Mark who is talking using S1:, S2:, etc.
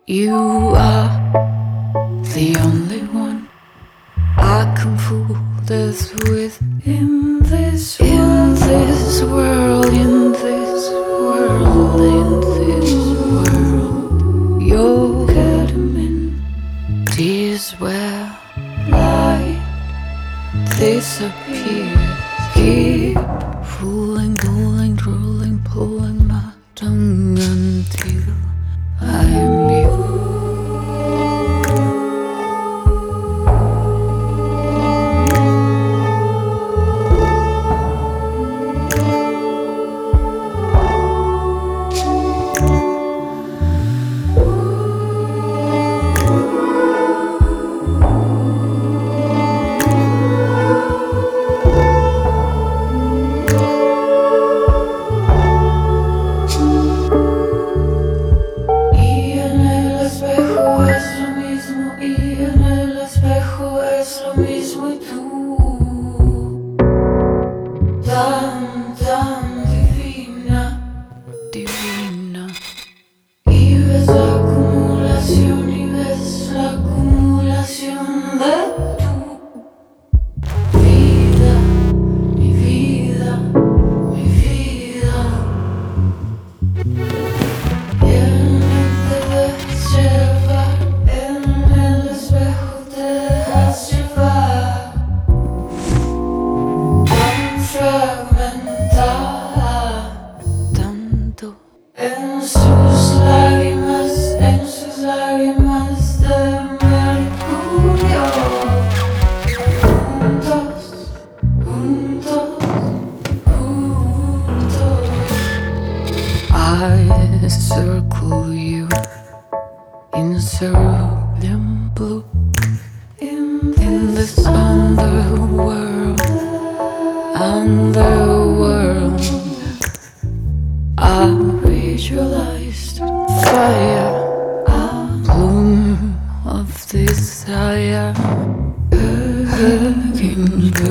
S1: You are the only one I can fool this with. In this world, in this world, in this world, you're ketamine. Tears where light disappears. Keep fooling, drooling, pulling my tongue until I'm you. Divina. Y ves la acumulación, y ves la acumulación de tu vida, mi vida, mi vida. Y en te dejas llevar, en el espejo te dejas llevar, tan fragmentada. En sus lágrimas de mercurio. Juntos, juntos, juntos. I circle you in cerulean blue. In this underworld, I visualized fire, a bloom of desire, hurricanes